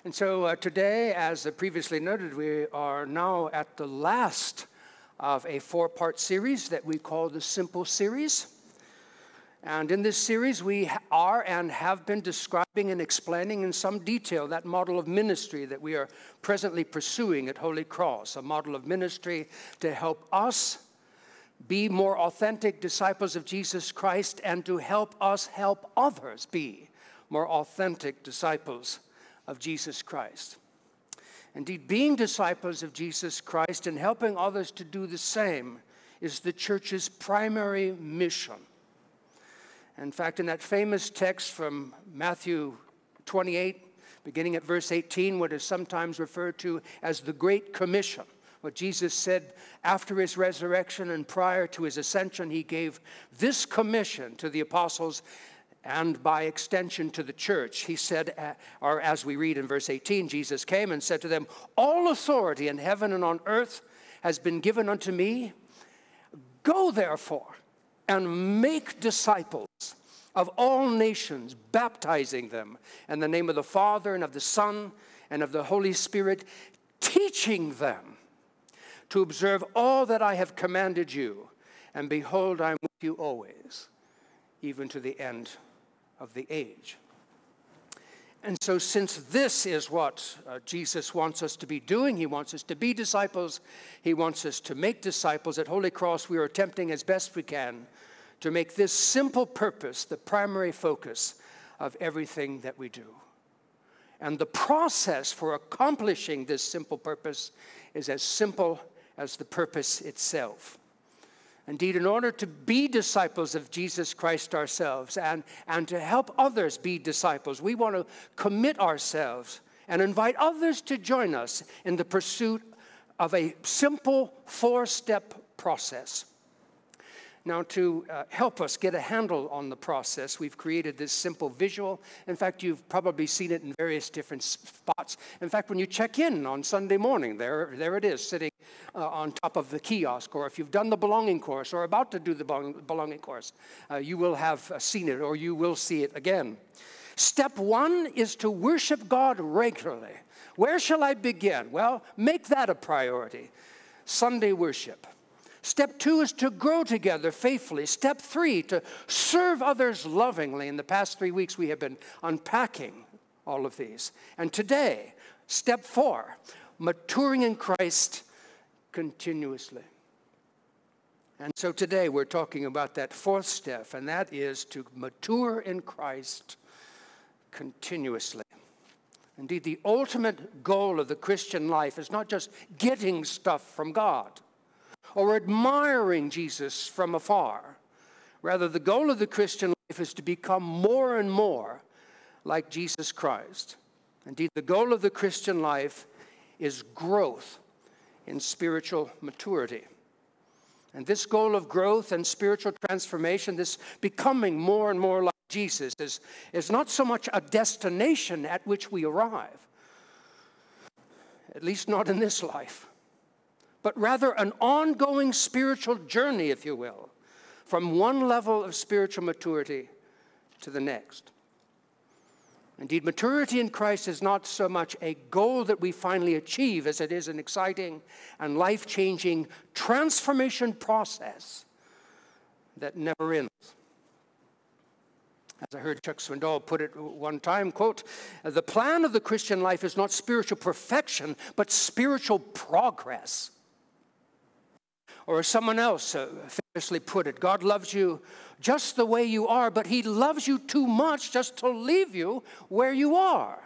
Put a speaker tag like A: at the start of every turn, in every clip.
A: And so today, as previously noted, we are now at the last of a four-part series that we call the Simple Series. And in this series, we are and have been describing and explaining in some detail that model of ministry that we are presently pursuing at Holy Cross, a model of ministry to help us be more authentic disciples of Jesus Christ and to help us help others be more authentic disciples of Jesus Christ. Indeed, being disciples of Jesus Christ and helping others to do the same is the church's primary mission. In fact, in that famous text from Matthew 28, beginning at verse 18, what is sometimes referred to as the Great Commission, what Jesus said after his resurrection and prior to his ascension, he gave this commission to the apostles and by extension to the church. He said, or as we read in verse 18, Jesus came and said to them, "All authority in heaven and on earth has been given unto me. Go therefore and make disciples of all nations, baptizing them in the name of the Father and of the Son and of the Holy Spirit, teaching them to observe all that I have commanded you. And behold, I am with you always, even to the end of the age." And so since this is what Jesus wants us to be doing, he wants us to be disciples, he wants us to make disciples, at Holy Cross we are attempting as best we can to make this simple purpose the primary focus of everything that we do. And the process for accomplishing this simple purpose is as simple as the purpose itself. Indeed, in order to be disciples of Jesus Christ ourselves and to help others be disciples, we want to commit ourselves and invite others to join us in the pursuit of a simple four-step process. Now, to help us get a handle on the process, we've created this simple visual. In fact, you've probably seen it in various different spots. In fact, when you check in on Sunday morning, there it is, sitting on top of the kiosk. Or if you've done the belonging course or about to do the belonging course, you will have seen it or you will see it again. Step one is to worship God regularly. Where shall I begin? Well, make that a priority. Sunday worship. Step two is to grow together faithfully. Step three, to serve others lovingly. In the past 3 weeks, we have been unpacking all of these. And today, step four, maturing in Christ continuously. And so today, we're talking about that fourth step, and that is to mature in Christ continuously. Indeed, the ultimate goal of the Christian life is not just getting stuff from God or admiring Jesus from afar. Rather, the goal of the Christian life is to become more and more like Jesus Christ. Indeed, the goal of the Christian life is growth in spiritual maturity. And this goal of growth and spiritual transformation, this becoming more and more like Jesus, is not so much a destination at which we arrive, at least not in this life, but rather an ongoing spiritual journey, if you will, from one level of spiritual maturity to the next. Indeed, maturity in Christ is not so much a goal that we finally achieve as it is an exciting and life-changing transformation process that never ends. As I heard Chuck Swindoll put it one time, quote, "The plan of the Christian life is not spiritual perfection, but spiritual progress." Or as someone else famously put it, God loves you just the way you are, but he loves you too much just to leave you where you are.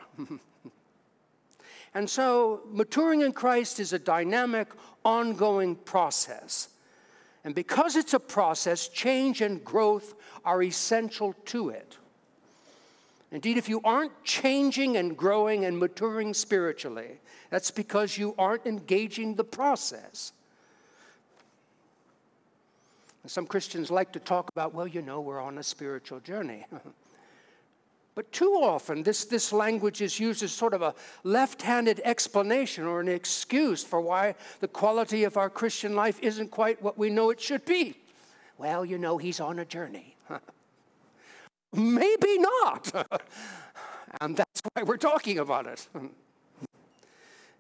A: And so maturing in Christ is a dynamic, ongoing process. And because it's a process, change and growth are essential to it. Indeed, if you aren't changing and growing and maturing spiritually, that's because you aren't engaging the process. Some Christians like to talk about, well, we're on a spiritual journey. But too often, this language is used as sort of a left-handed explanation or an excuse for why the quality of our Christian life isn't quite what we know it should be. Well, he's on a journey. Maybe not. And that's why we're talking about it.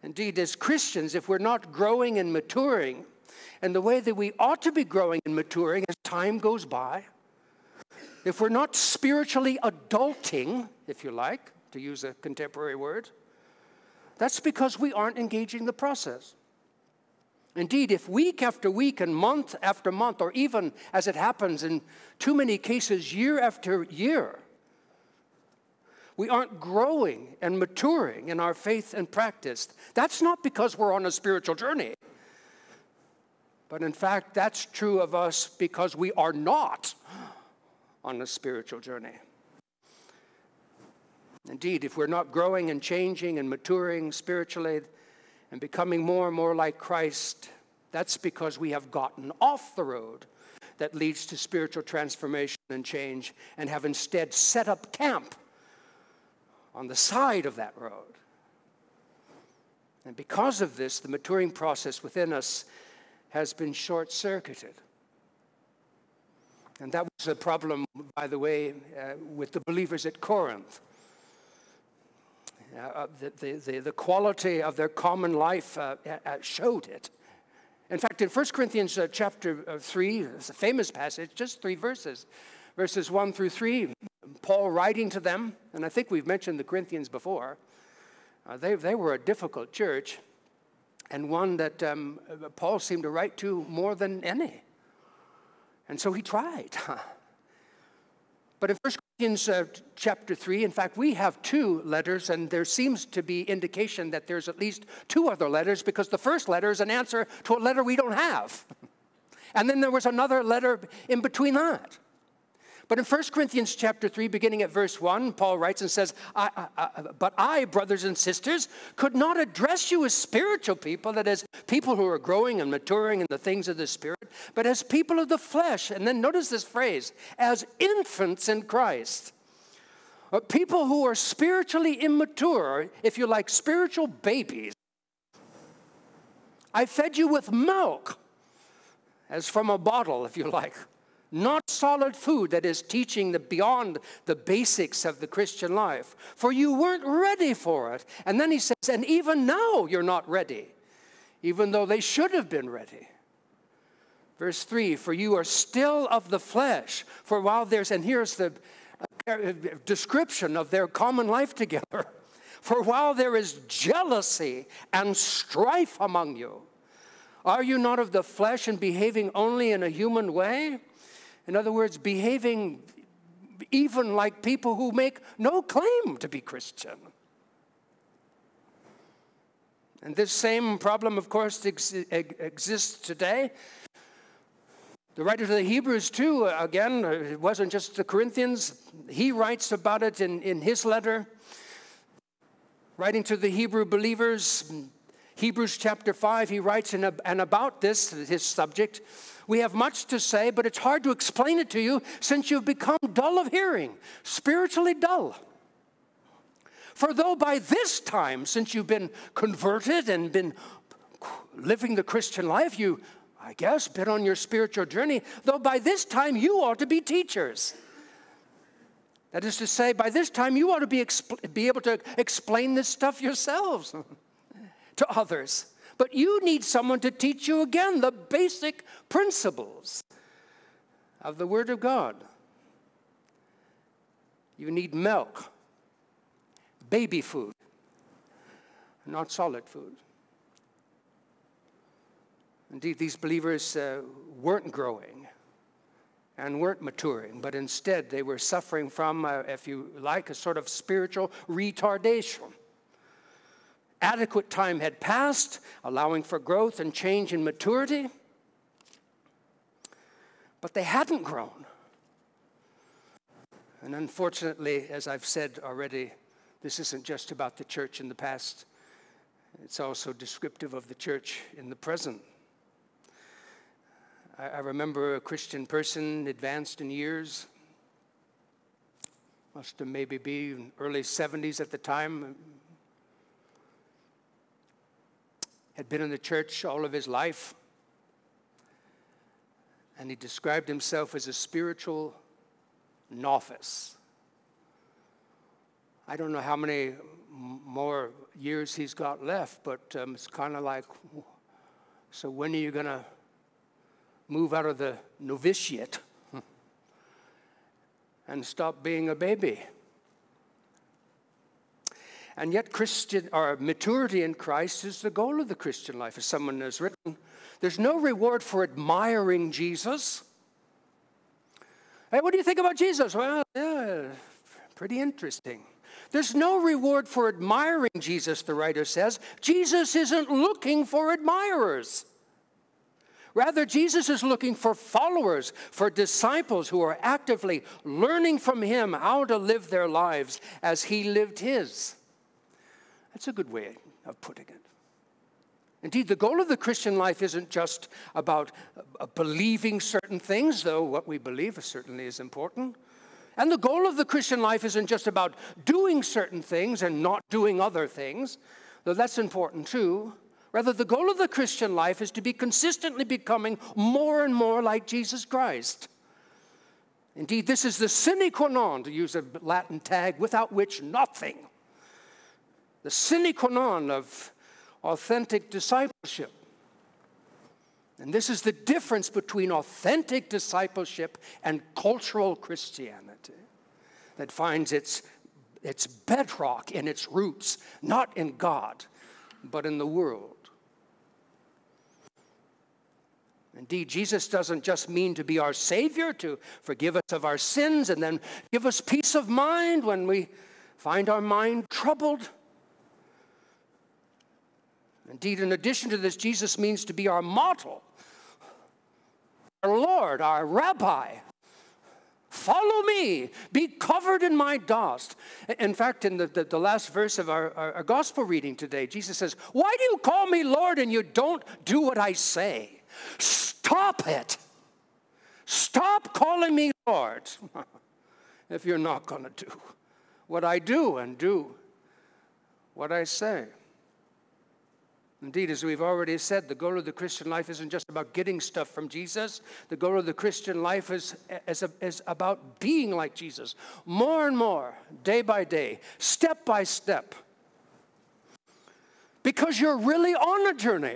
A: Indeed, as Christians, if we're not growing and maturing in the way that we ought to be growing and maturing as time goes by, if we're not spiritually adulting, if you like, to use a contemporary word, that's because we aren't engaging the process. Indeed, if week after week and month after month, or even as it happens in too many cases year after year, we aren't growing and maturing in our faith and practice, that's not because we're on a spiritual journey. But in fact, that's true of us because we are not on a spiritual journey. Indeed, if we're not growing and changing and maturing spiritually and becoming more and more like Christ, that's because we have gotten off the road that leads to spiritual transformation and change and have instead set up camp on the side of that road. And because of this, the maturing process within us has been short-circuited. And that was a problem, by the way, with the believers at Corinth. The quality of their common life showed it. In fact, in 1 Corinthians chapter 3, it's a famous passage, just 3 verses, verses 1 through 3, Paul writing to them, and I think we've mentioned the Corinthians before. They were a difficult church, and one that Paul seemed to write to more than any. And so he tried. But in 1 Corinthians chapter 3, in fact, we have 2 letters, and there seems to be indication that there's at least 2 other letters, because the first letter is an answer to a letter we don't have. And then there was another letter in between that. But in 1 Corinthians chapter 3, beginning at verse 1, Paul writes and says, But I, brothers and sisters, could not address you as spiritual people, that is, people who are growing and maturing in the things of the Spirit, but as people of the flesh. And then notice this phrase, as infants in Christ. People who are spiritually immature, if you like, spiritual babies. I fed you with milk, as from a bottle, if you like. Not solid food, that is teaching beyond the basics of the Christian life. For you weren't ready for it. And then he says, and even now you're not ready, even though they should have been ready. Verse 3, for you are still of the flesh. For while and here's the description of their common life together. For while there is jealousy and strife among you, are you not of the flesh and behaving only in a human way? In other words, behaving even like people who make no claim to be Christian. And this same problem, of course, exists today. The writer to the Hebrews, too, again, it wasn't just the Corinthians. He writes about it in his letter, writing to the Hebrew believers. Hebrews chapter 5, he writes, and about this, his subject, we have much to say, but it's hard to explain it to you since you've become dull of hearing, spiritually dull. For though by this time, since you've been converted and been living the Christian life, you, I guess, been on your spiritual journey, though by this time you ought to be teachers. That is to say, by this time you ought to be able to explain this stuff yourselves to others. But you need someone to teach you again the basic principles of the Word of God. You need milk, baby food, not solid food. Indeed, these believers weren't growing and weren't maturing, but instead they were suffering from, if you like, a sort of spiritual retardation. Adequate time had passed, allowing for growth and change and maturity, but they hadn't grown. And unfortunately, as I've said already, this isn't just about the church in the past. It's also descriptive of the church in the present. I remember a Christian person, advanced in years, must have maybe been early 70s at the time, had been in the church all of his life, and he described himself as a spiritual novice. I don't know how many more years he's got left, but it's kind of like, so when are you going to move out of the novitiate and stop being a baby? And yet maturity in Christ is the goal of the Christian life. As someone has written, there's no reward for admiring Jesus. Hey, what do you think about Jesus? Well, yeah, pretty interesting. There's no reward for admiring Jesus, the writer says. Jesus isn't looking for admirers. Rather, Jesus is looking for followers, for disciples who are actively learning from him how to live their lives as he lived his. That's a good way of putting it. Indeed, the goal of the Christian life isn't just about believing certain things, though what we believe certainly is important. And the goal of the Christian life isn't just about doing certain things and not doing other things, though that's important too. Rather, the goal of the Christian life is to be consistently becoming more and more like Jesus Christ. Indeed, this is the sine qua non, to use a Latin tag, without which nothing. The sine qua non of authentic discipleship. And this is the difference between authentic discipleship and cultural Christianity that finds its bedrock in its roots, not in God, but in the world. Indeed, Jesus doesn't just mean to be our Savior, to forgive us of our sins and then give us peace of mind when we find our mind troubled. Indeed, in addition to this, Jesus means to be our model, our Lord, our Rabbi. Follow me, be covered in my dust. In fact, in the last verse of our gospel reading today, Jesus says, why do you call me Lord and you don't do what I say? Stop it. Stop calling me Lord if you're not going to do what I do and do what I say. Indeed, as we've already said, the goal of the Christian life isn't just about getting stuff from Jesus. The goal of the Christian life is about being like Jesus, more and more, day by day, step by step. Because you're really on a journey.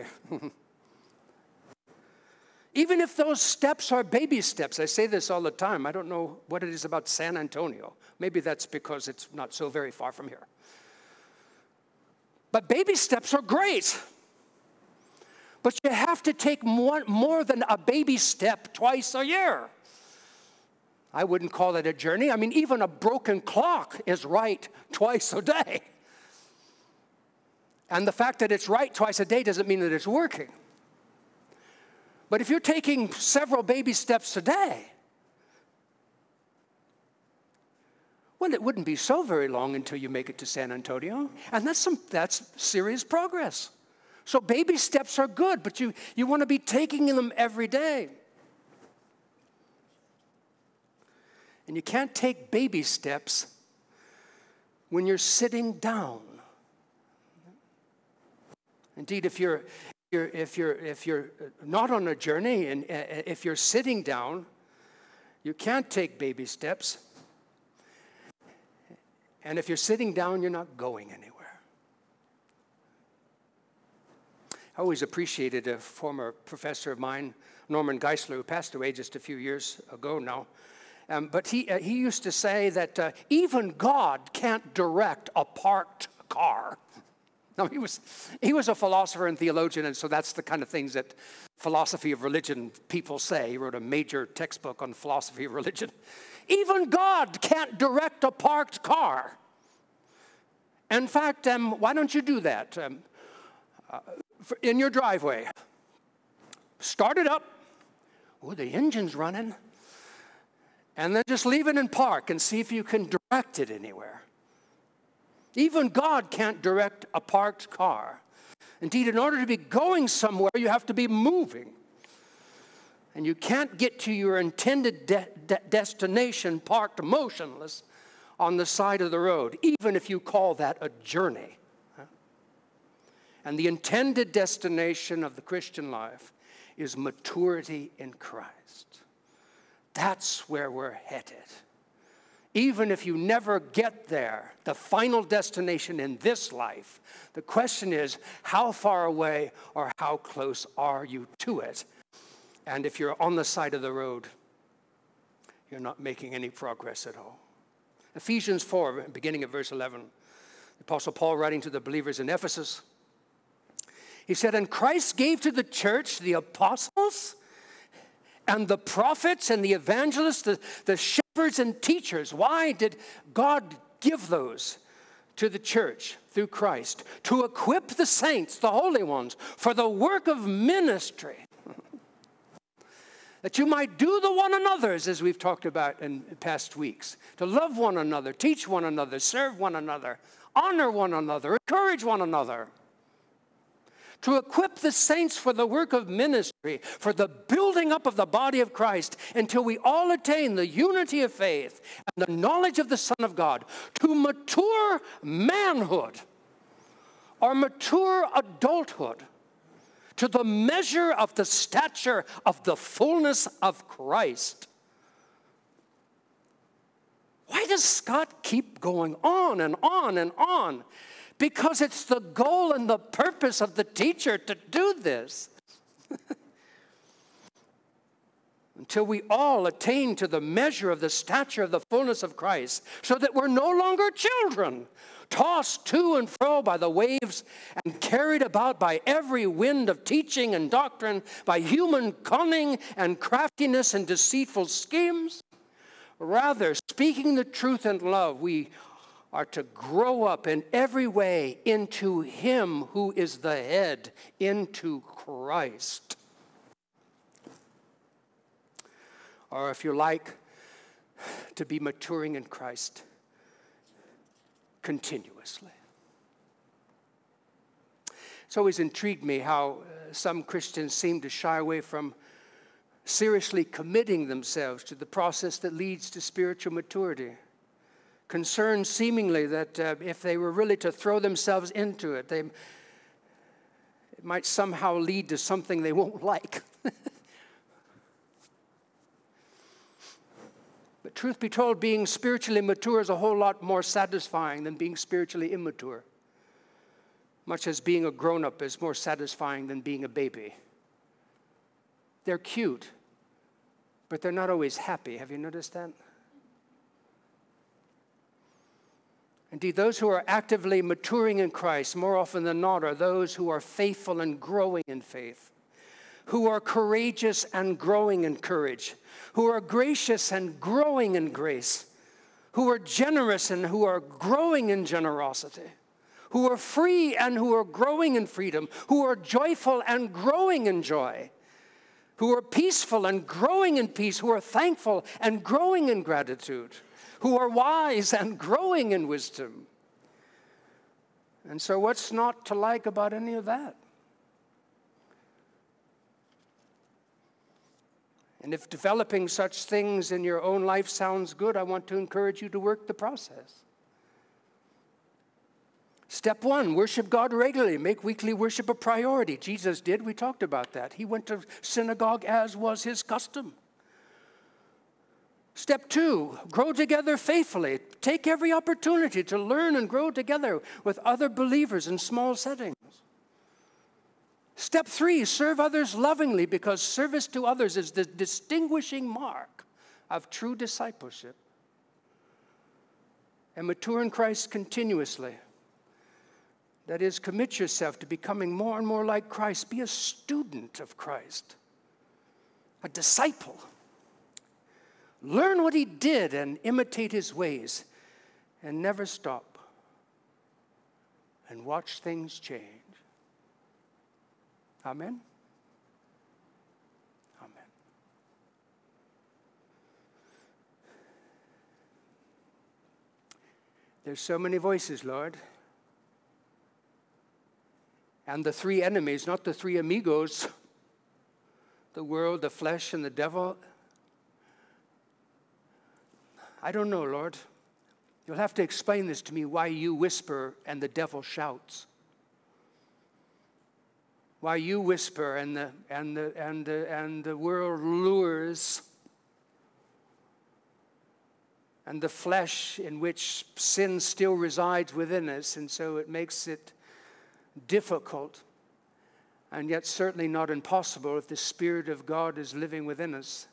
A: Even if those steps are baby steps. I say this all the time. I don't know what it is about San Antonio. Maybe that's because it's not so very far from here. But baby steps are great. But you have to take more than a baby step twice a year. I wouldn't call it a journey. I mean, even a broken clock is right twice a day. And the fact that it's right twice a day doesn't mean that it's working. But if you're taking several baby steps a day, well, it wouldn't be so very long until you make it to San Antonio. And that's serious progress. So baby steps are good, but you want to be taking them every day. And you can't take baby steps when you're sitting down. Indeed, if you're not on a journey and if you're sitting down, you can't take baby steps. And if you're sitting down, you're not going anywhere. I always appreciated a former professor of mine, Norman Geisler, who passed away just a few years ago now. But he used to say that even God can't direct a parked car. Now, he was a philosopher and theologian, and so that's the kind of things that philosophy of religion people say. He wrote a major textbook on philosophy of religion. Even God can't direct a parked car. In fact, why don't you do that? In your driveway. Start it up. Oh, the engine's running. And then just leave it in park and see if you can direct it anywhere. Even God can't direct a parked car. Indeed, in order to be going somewhere, you have to be moving. And you can't get to your intended destination parked motionless on the side of the road, even if you call that a journey. And the intended destination of the Christian life is maturity in Christ. That's where we're headed. even if you never get there, the final destination in this life, the question is, how far away or how close are you to it? And if you're on the side of the road, you're not making any progress at all. Ephesians 4, beginning at verse 11, the Apostle Paul writing to the believers in Ephesus, he said, "And Christ gave to the church the apostles and the prophets and the evangelists, the shepherds and teachers." Why did God give those to the church through Christ? To equip the saints, the holy ones, for the work of ministry, that you might do the one another's, as we've talked about in past weeks, to love one another, teach one another, serve one another, honor one another, encourage one another. To equip the saints for the work of ministry, for the building up of the body of Christ, until we all attain the unity of faith and the knowledge of the Son of God, to mature manhood or mature adulthood, to the measure of the stature of the fullness of Christ. Why does Scott keep going on and on and on? Because it's the goal and the purpose of the teacher to do this. Until we all attain to the measure of the stature of the fullness of Christ, so that we're no longer children, tossed to and fro by the waves and carried about by every wind of teaching and doctrine, by human cunning and craftiness and deceitful schemes. Rather, speaking the truth in love, we are to grow up in every way into Him who is the head, into Christ. Or if you like, to be maturing in Christ continuously. It's always intrigued me how some Christians seem to shy away from seriously committing themselves to the process that leads to spiritual maturity. Concerned seemingly that if they were really to throw themselves into it, it might somehow lead to something they won't like. But truth be told, being spiritually mature is a whole lot more satisfying than being spiritually immature. Much as being a grown-up is more satisfying than being a baby. They're cute, but they're not always happy. Have you noticed that? Indeed, those who are actively maturing in Christ, more often than not, are those who are faithful and growing in faith, who are courageous and growing in courage, who are gracious and growing in grace, who are generous and who are growing in generosity, who are free and who are growing in freedom, who are joyful and growing in joy, who are peaceful and growing in peace, who are thankful and growing in gratitude, who are wise and growing in wisdom. And so what's not to like about any of that? And if developing such things in your own life sounds good, I want to encourage you to work the process. Step 1, worship God regularly. Make weekly worship a priority. Jesus did. We talked about that. He went to synagogue as was his custom. Step 2, grow together faithfully. Take every opportunity to learn and grow together with other believers in small settings. Step 3, serve others lovingly, because service to others is the distinguishing mark of true discipleship. And mature in Christ continuously. That is, commit yourself to becoming more and more like Christ. Be a student of Christ, a disciple. Learn what he did and imitate his ways, and never stop. And watch things change. Amen? Amen. There's so many voices, Lord. And the three enemies, not the three amigos, the world, the flesh, and the devil. I don't know, Lord. You'll have to explain this to me, why you whisper and the devil shouts. Why you whisper and the world lures and the flesh in which sin still resides within us, and so it makes it difficult, and yet certainly not impossible if the Spirit of God is living within us.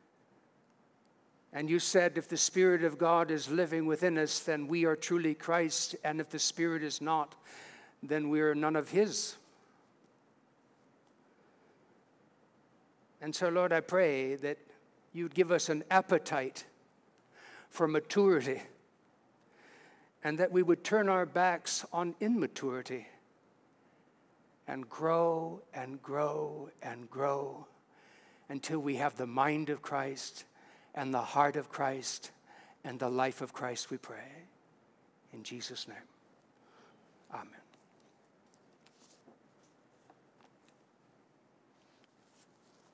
A: And you said if the Spirit of God is living within us, then we are truly Christ, and if the Spirit is not, then we are none of His. And so, Lord, I pray that you'd give us an appetite for maturity, and that we would turn our backs on immaturity and grow and grow and grow until we have the mind of Christ and the heart of Christ and the life of Christ, we pray. In Jesus' name, amen.